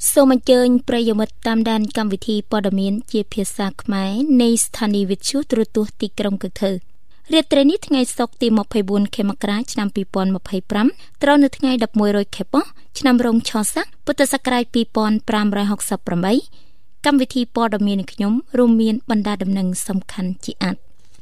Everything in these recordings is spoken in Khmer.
សូមអញ្ជើញប្រិយមិត្តតាមដានកម្មវិធីព័ត៌មានជាភាសាខ្មែរនៃស្ថានីយ៍វិទ្យុទូរទស្សន៍ទីក្រុងកន្ធើរាត្រីនេះថ្ងៃសុក្រទី24ខែមករាឆ្នាំ2025ត្រូវនៅថ្ងៃ11រោចខែប៉ុស្តិ៍ឆ្នាំរោងឆស័កពុទ្ធសករាជ2568កម្មវិធីព័ត៌មាននៃខ្ញុំរួមមានបណ្ដាដំណឹងសំខាន់ជាអាច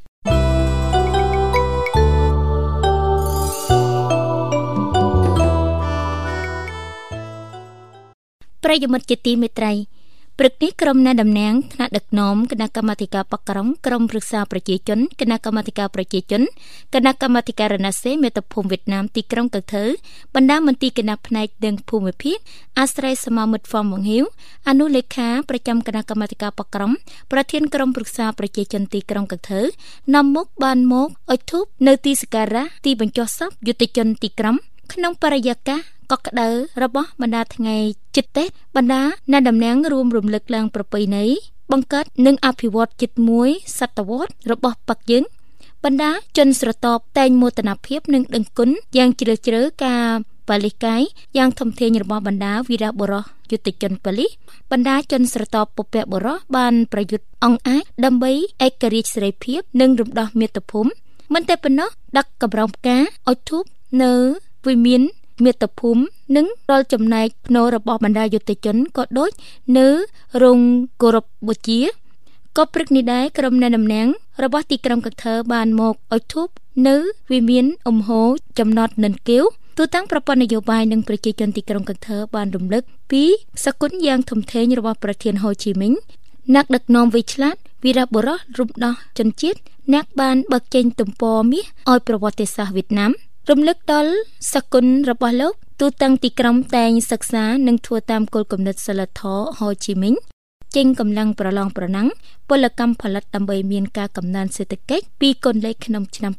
ប្រិយមិត្តជាទីមេត្រីព្រឹកនេះក្រុមអ្នកតំណាងថ្នាក់ដឹកនាំគណៈកម្មាធិការបកក្រុងក្រុមប្រឹក្សាប្រជាជនគណៈកម្មាធិការប្រជាជនគណៈកម្មាធិការរណសេមេត្តភូមិវៀតណាមទីក្រុងកន្ធើបណ្ដាមន្ទីរគណៈផ្នែកនិងភូមិភាគអាស្រ័យសមាមិត្តហ្វមវងហ៊ីវអនុលេខាប្រចាំគណៈកម្មាធិការបកក្រុងប្រធានក្រុមប្រឹក្សាប្រជាជនទីក្រុងកន្ធើនាំមុខបានមកអុជធូបនៅទីសក្ការៈទីបញ្ចុះសពយុទ្ធជនទីក្រុងក្នុងបរិយាកាសកក់ក្ដៅរបស់បណ្ដាថ្ងៃជិតតេស្តបណ្ដាអ្នកតំណាងរួមរំលឹកឡើងប្រពៃណីបង្កើតនិងអភិវឌ្ឍជិតមួយសតវត្សរបស់បកយើងបណ្ដាជនស្រតបតែងមោទនភាពនិងដឹងគុណយ៉ាងជ្រាលជ្រៅការបលិកាយយ៉ាងធំធេងរបស់បណ្ដាវីរបុរសយុទ្ធជនប៉ូលីសបណ្ដាជនស្រតបពពកបុរសបានប្រយុទ្ធអង្អាចដើម្បីឯករាជ្យសេរីភាពនិងរំដោះមាតុភូមិមិនតែប៉ុណ្ណោះដឹកកម្រងផ្កាអុជធូបនៅវិមានមាតុភូមិនិងរាល់ចំណែកភ្នូររបស់បណ្ដាយុទ្ធជនក៏ដូចនៅរោងគោរពបូជាក៏ព្រឹកនេះដែរក្រុមអ្នកតំណាងរបស់ទីក្រុងកន្ធើបានមកអុជធូបនៅវិមានហូចំណត់និនគាវទូតាំងប្រព័ន្ធនយោបាយនិងប្រជាជនទីក្រុងកន្ធើបានរំលឹកពីសក្តិយ៉ាងធំធេងរបស់ប្រធានហូជីមីញអ្នកដឹកនាំវៃឆ្លាតវីរបុរសរំដោះជនជាតិអ្នកបានបើកចេញទំព័រមាសឲ្យប្រវត្តិសាស្ត្រវៀតណាមរំលឹកដល់សក្តិរបស់លោកទូតាំងទីក្រុងតែងសិក្សានិងធ្វើតាមគោលគំនិតសិលធម៌ហូជីមីញចេញកម្លាំងប្រឡងប្រណាំងពលកម្មផលិតដើម្បីមានការកំណើនសេដ្ឋកិច្ចពីកូនលេខក្នុងឆ្នាំ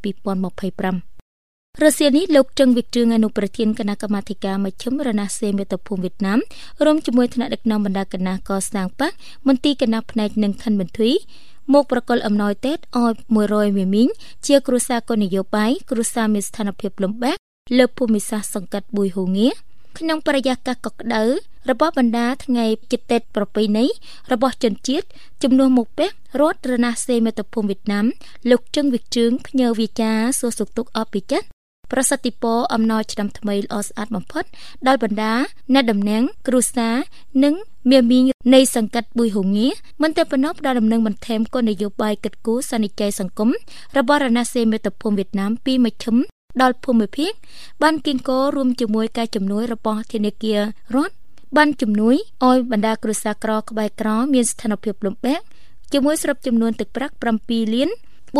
2025រសៀលនេះលោកចឹងវិទ្យាអនុប្រធានគណៈកម្មាធិការមជ្ឈិមរណសេមេត្តភូមិវៀតណាមរួមជាមួយថ្នាក់ដឹកនាំបណ្ដាគណៈកសាងបកមន្ទីរគណៈផ្នែកនិងខណ្ឌបន្ទាយមកប្រកល់អំណោយទេតឲ្យ100មីមីងជាគ្រួសារគោលនយោបាយគ្រួសារមានស្ថានភាពលំបាកលើភូមិសាស្ត្រសង្កាត់ប៊ុយហូងៀក្នុងបរិយាកាសកក់ក្ដៅរបស់បណ្ដាថ្ងៃជិតតេស្តប្រពៃណីរបស់ជនជាតិជំនួសមុខពាក់រដ្ឋរណសេមេត្តភូមិវៀតណាមលោកចឹងវិជឿងផ្ញើវាចាសួរសុខទុក្ខអបពីចិត្តប្រសិទ្ធពរអំណរឆ្នាំថ្មីល្អស្អាតបំផុតដល់បណ្ដាអ្នកតំណាងគ្រួសារនិងមាមីងនៃសង្កាត់ប៊ុយហូងៀមិនតែប៉ុណ្ណោះផ្ដល់ដំណឹងបន្ថែមគោលនយោបាយកិត្តគូសន្និចីសង្គមរបស់រណសេមេត្តភូមិវៀតណាមពីមជ្ឈិមដល់ភូមិភាគបានគៀងគររួមជាមួយការជំនួយរបស់ធនាគាររដ្ឋបានជំនួយឲ្យបណ្ដាគ្រួសារក្រក្បែរក្រមានស្ថានភាពលំបាកជាមួយស្របចំនួនទឹកប្រាក់7លាន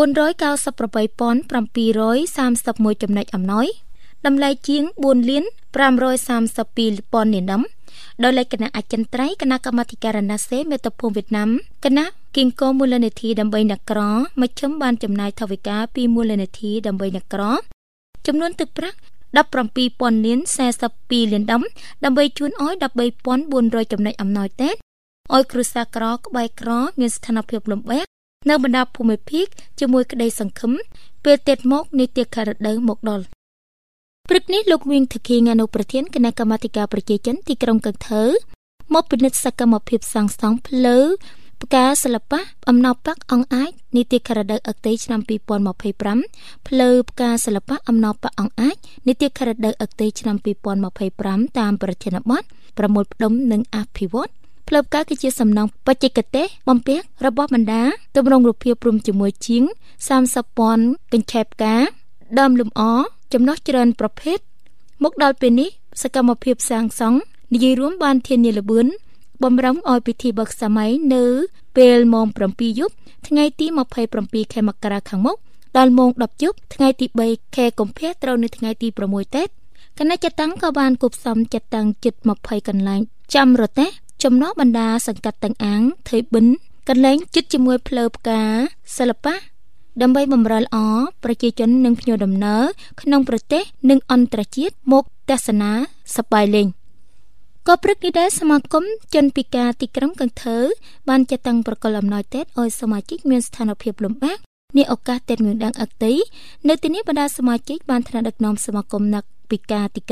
492,731 ចំណុចអំណោយតម្លៃជាង4លាន532,000 នានដំដោយលក្ខណៈអចិន្ត្រៃយ៍គណៈកម្មាធិការរណសេមេត្តភូមិវៀតណាមគណៈគៀងគរមូលនិធិដើម្បីអ្នកក្រមជ្ឈិមបានចំណាយថវិកាពីមូលនិធិដើម្បីអ្នកក្រចំនួនទឹកប្រាក់17,000លាន42លានដំដើម្បីជូនឲ្យ 13,400 ចំណុចអំណោយទេតឲ្យគ្រួសារក្រក្បែរក្រមានស្ថានភាពលំបាកនៅបណ្ដាភូមិភាគជាមួយក្តីសង្ឃឹមពេលទៀតមកនីតិខរដូវមកដល់ព្រឹកនេះលោកវៀងថខៀងអនុប្រធានគណៈកម្មាធិការប្រជាជនទីក្រុងកន្ធើមកពិនិត្យសកម្មភាពសាងសង់ផ្លូវផ្កាសិល្បៈអំណោបកអង្គអាចនីតិខរដូវអក្តីឆ្នាំ2025ផ្លូវផ្កាសិល្បៈអំណោបកអង្គអាចនីតិខរដូវអក្តីឆ្នាំ2025តាមប្រធានបទប្រមូលផ្ដុំនិងអភិវឌ្ឍផ្លូវផ្កាគឺជាសំណង់បច្ចេកទេសបំពាក់របស់បណ្ដាទម្រង់រូបភាពព្រមជាមួយជាង 30,000 កញ្ឆែផ្កាដើមលំអចំណុះច្រើនប្រភេទមកដល់ពេលនេះសកម្មភាពសាងសង់និយាយរួមបានធានាល្បឿនបំរុងឲ្យពិធីបើកសម័យនៅពេលម៉ោង 7 យប់ថ្ងៃទី27 ខែមករាខាងមុខដល់ម៉ោង 10 យប់ថ្ងៃទី 3 ខែកុម្ភៈត្រូវនៅថ្ងៃទី 6 តេស្តគណៈចាត់តាំងក៏បានគប់សំចាត់តាំងជិត 20 កន្លែងចាំរទេះចំណោះបណ្ដាសង្កាត់ទាំងអាងថៃបិណ្ឌកន្លែងជិតជាមួយផ្លូវផ្កាសិល្បៈដើម្បីបម្រើល្អប្រជាជននិងភ្ញៀវដំណើរក្នុងប្រទេសនិងអន្តរជាតិមកទស្សនាសប្បាយលេងក៏ព្រឹកនេះដែរសមាគមជនពិការទីក្រុងកន្ធើបានចាត់តាំងប្រកល់អំណោយទេតឲ្យសមាជិកមានស្ថានភាពលំបាកនាឱកាសទេតងឿងដាំងអក្តីនៅទីនេះបណ្ដាសមាជិកបានថ្នាក់ដឹកនាំសមាគមអ្នកពិការទីក្រុង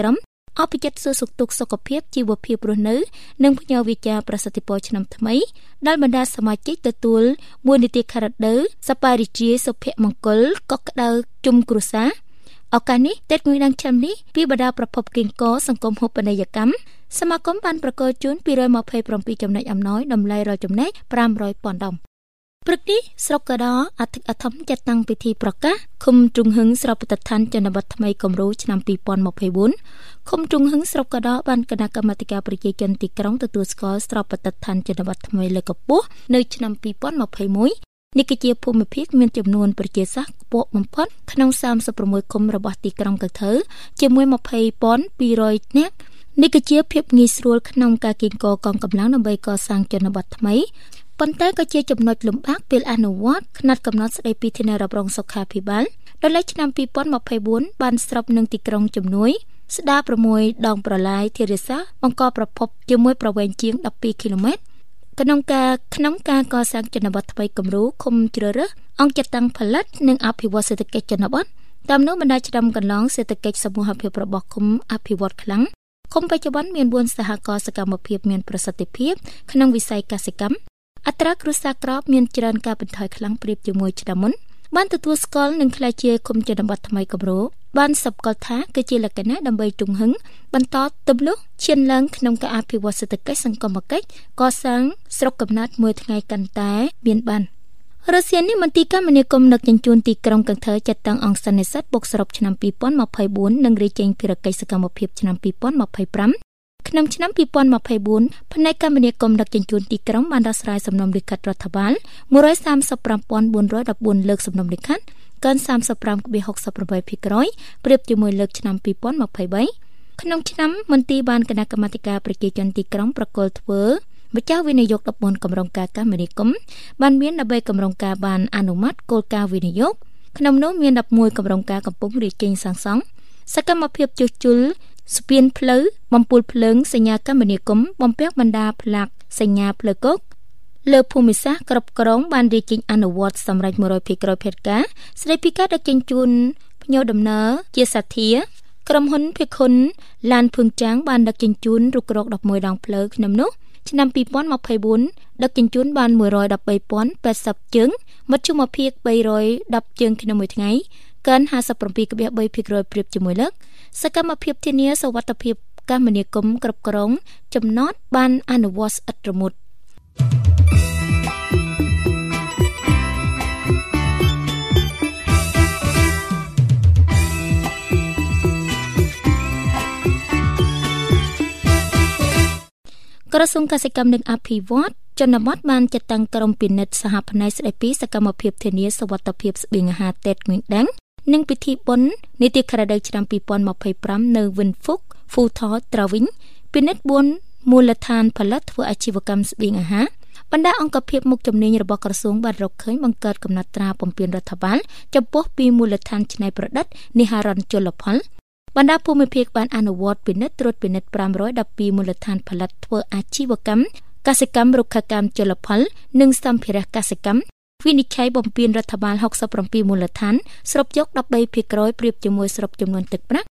អភិចិត្តសួរសុខទុក្ខសុខភាពជីវភាពរស់នៅនិងផ្ញើវិជ្ជាប្រសិទ្ធពរឆ្នាំថ្មីដែលបណ្ដាសមាជិកទទួលមួយនីតិខរដូវសប្បាយរីករាយសុភមង្គលកក់ក្ដៅជុំគ្រួសារឱកាសនេះតេតងឿដាំងឆ្នាំនេះពីបណ្ដាប្រភពគៀងកសង្គមហូបនីយកម្មសមាគមបានប្រកាសជូន227ចំណែកអំណោយតម្លៃរាល់ចំណែក500,000 ដុល្លារព្រឹកនេះស្រុកកដោអធិអធមចាត់តាំងពិធីប្រកាសឃុំទ្រង់ហឹងស្រុកបទដ្ឋានជនបទថ្មីគំរូឆ្នាំ2024ឃុំទ្រង់ហឹងស្រុកកដោបានគណៈកម្មាធិការប្រជាជនទីក្រុងទទួលស្គាល់ស្រុកបទដ្ឋានជនបទថ្មីលើកកម្ពស់នៅឆ្នាំ2021នេះគឺជាភូមិភាគមានចំនួនប្រជាសាស្ត្រខ្ពស់បំផុតក្នុង36ឃុំរបស់ទីក្រុងកៅថៅជាមួយ20,200 នាក់នេះគឺជាភាពងាយស្រួលក្នុងការគៀងគរកងកម្លាំងដើម្បីកសាងជនបទថ្មីប៉ុន្តែក៏ជាចំណុចលំបាកពេលអនុវត្តគណៈកំណត់ស្ដីពីធានារ៉ាប់រងសុខាភិបាលដល់លេខឆ្នាំ2024បានស្របនឹងទីក្រុងជំនួយស្ដារ6ដងប្រឡាយធារាសាស្ត្របង្កប្រភពជាមួយប្រវែងជាង12គីឡូម៉ែត្រក្នុងការកសាងជនបទថ្មីគំរូឃុំជ្រើសរើសអង្គចាត់តាំងផលិតនិងអភិវឌ្ឍសេដ្ឋកិច្ចជនបទតាមនោះបណ្ដាឆ្នាំកន្លងសេដ្ឋកិច្ចសមូហភាពរបស់ឃុំអភិវឌ្ឍខ្លាំងឃុំបច្ចុប្បន្នមាន4សហគមន៍សកម្មភាពមានប្រសិទ្ធភាពក្នុងវិស័យកសិកម្មអត្រាគ្រួសារក្រមានច្រើនការបន្ថយខ្លាំងប្រៀបជាមួយឆ្នាំមុនបានទទួលស្គាល់និងក្លាយជាឃុំជនបទថ្មីគម្រោងបានសប្កល់ថាគឺជាលក្ខណៈដើម្បីជំហឹងបន្តទម្លុះឈានឡើងក្នុងការអភិវឌ្ឍសេដ្ឋកិច្ចសង្គមគិច្ចកសាងស្រុកកំណើតមួយថ្ងៃកាន់តែមានបានរសៀលនេះមន្ទីរគមនាគមន៍ដឹកជញ្ជូនទីក្រុងកៅថៅចាត់តាំងអង្គសន្និសីទបុកសរុបឆ្នាំ2024និងរាយចេញភារកិច្ចសកម្មភាពឆ្នាំ2025ក្នុងឆ្នាំ2024ផ្នែកគមនាគមន៍ដឹកជញ្ជូនទីក្រុងបានដោះស្រាយសំណុំលិខិតរដ្ឋបាល135,414 លើកសំណុំលិខិតកើន 35.68% ប្រៀបជាមួយលើកឆ្នាំ2023ក្នុងឆ្នាំមន្ទីរបានគណៈកម្មាធិការប្រជាជនទីក្រុងប្រកល់ធ្វើម្ចាស់វិនិយោគ14កម្រងការគមនាគមន៍បានមាន13កម្រងការបានអនុម័តគោលការណ៍វិនិយោគក្នុងនោះមាន11កម្រងការកំពុងរៀបចេញសាងសង់សកម្មភាពជួសជុលស្ពានផ្លូវបំពុលភ្លើងសញ្ញាគមនាគមន៍បំពាក់បណ្ដាផ្លាកសញ្ញាផ្លូវគោកលើភូមិសាស្ត្រគ្រប់គ្រងបានរៀបចេញអនុវត្តសម្រាប់ 100% ភេទការស្ដីពីការដឹកជញ្ជូនភ្ញៀវដំណើរជាសាធារណៈក្រុមហ៊ុនភិក្ខុនឡានភឿងចាងបានដឹកជញ្ជូនរុករក11ដងផ្លូវក្នុងនោះឆ្នាំ2024ដឹកជញ្ជូនបាន113,080 ជើងមធ្យមភាព310ជើងក្នុងមួយថ្ងៃកើន 57.3% ប្រៀបជាមួយលើកសកម្មភាពធានាសុវត្ថិភាពគមនាគមន៍គ្រប់គ្រងចំណតបានអនុវត្តស្អិតរមុតក្រសួងកសិកម្មនិងអភិវឌ្ឍជនបទបានចាត់តាំងក្រុមពិនិត្យសហផ្នែកស្ដីពីសកម្មភាពធានាសុវត្ថិភាពស្បៀងអាហារតេតងឿងដាំងនិងពិធីបុណ្យនីតិខរដូវឆ្នាំ2025នៅវិនហ្វុកហ្វូថតត្រវិញពិនិត្យ4មូលដ្ឋានផលិតធ្វើអាជីវកម្មស្បៀងអាហារបណ្ដាអង្គភាពមុខជំនាញរបស់ក្រសួងបានរកឃើញបង្កើតកំណត់ត្រាពំពានរដ្ឋបាលចំពោះពីមូលដ្ឋានច្នៃប្រឌិតនិហរញ្ញជលផលបណ្ដាភូមិភាគបានអនុវត្តពិនិត្យត្រួតពិនិត្យ512មូលដ្ឋានផលិតធ្វើអាជីវកម្មកសិកម្មរុក្ខកម្មជលផលនិងសម្ភារៈកសិកម្មវិនិច្ឆ័យបំពេញរដ្ឋបាល67មូលដ្ឋានស្របយក 13% ប្រៀបជាមួយស្របចំនួនទឹកប្រាក់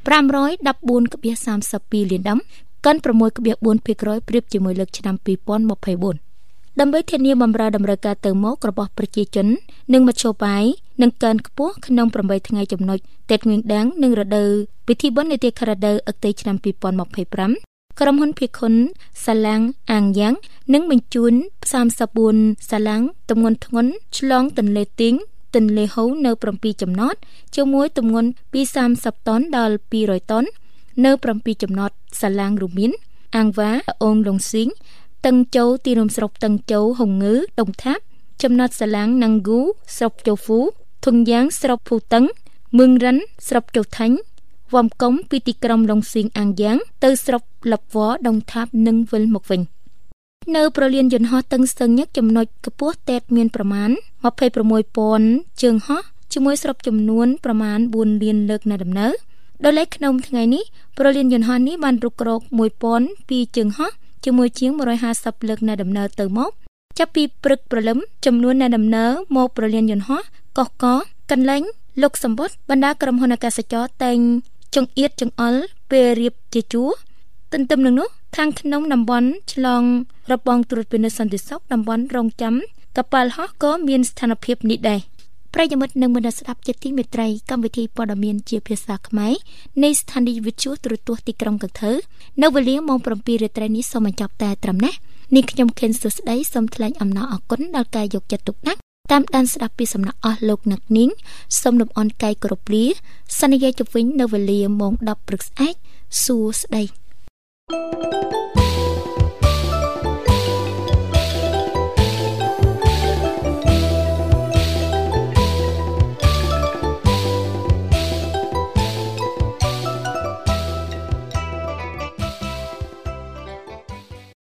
514.32 លានដុល្លារកើន 6.4% ប្រៀបជាមួយលើកឆ្នាំ2024ដើម្បីធានាបម្រើតម្រូវការទៅមករបស់ប្រជាជននិងមធ្យោបាយនឹងកើនខ្ពស់ក្នុង8ថ្ងៃចំណុចតេតងឿងដាំងនិងរដូវពិធីបុណ្យនីតិខរដូវអក្តេឆ្នាំ2025ក្រុមហ៊ុនភិក្ខុនសាឡាំងអាងយ៉ាងនឹងបញ្ជូន34សាឡាំងទម្ងន់ធ្ងន់ឆ្លងទន្លេទីងទន្លេហូនៅ7ចំណតជាមួយទម្ងន់ពី30តុនដល់200តុននៅ7ចំណតសាឡាំងរូមីនអាងវ៉ាអងលងស៊ីងតឹងជោទីរួមស្រុកតឹងជោហុងងឺដុងថាប់ចំណតសាឡាំងណាំងហ្គូស្រុកជោហ្វូធុងយ៉ាងស្រុកភូតឹងមឹងរិនស្រុកជោថាញ់វ៉ំកុំពីទីក្រុងឡុងស៊ីងអាងយ៉ាងទៅស្រុកលបវដងថាប់និងវិលមកវិញនៅប្រលានយន្តហោះតឹងស្ទឹងញឹកចំណុចខ្ពស់តេតមានប្រមាណ 26,000 ជើងហោះជាមួយស្របចំនួនប្រមាណ 4 លានលើកនៅដំណើរដល់លេខក្នុងថ្ងៃនេះប្រលានយន្តហោះនេះបានរុករក 1,200 ជើងហោះជាមួយជាង150លើកនៅដំណើរទៅមកចាប់ពីព្រឹកព្រលឹមចំនួននៅដំណើរមកប្រលានយន្តហោះកោះកកន្លែងលោកសម្បត្តិបណ្ដាក្រុមហ៊ុនអាកាសចរតែងចង្អៀតចង្អល់ពេលរៀបជាជួរទន្ទឹមនឹងនោះខាងក្នុងតំបន់ឆ្លងរបងត្រួតពិនិត្យសន្តិសុខតំបន់រងចាំកប៉ាល់ហោះក៏មានស្ថានភាពនេះដែរប្រិយមិត្តនិងមនស្សស្ដាប់ជាទីមេត្រីកម្មវិធីព័ត៌មានជាភាសាខ្មែរនៃស្ថានីយ៍វិទ្យុទូរទស្សន៍ទីក្រុងកន្ធើនៅវេលាម៉ោង 7 រាត្រីនេះសូមបញ្ចប់តែត្រឹមនេះនាងខ្ញុំខេនសុស្ដីសូមថ្លែងអំណរអគុណដល់ការយកចិត្តទុកដាក់តាមដានស្ដាប់ពីសំណាក់អស់លោកអ្នកនាងសូមលំអរកាយគោរពលាសន្យាជប់វិញនៅវេលាម៉ោង 10 ព្រឹកស្អែកសួស្ដី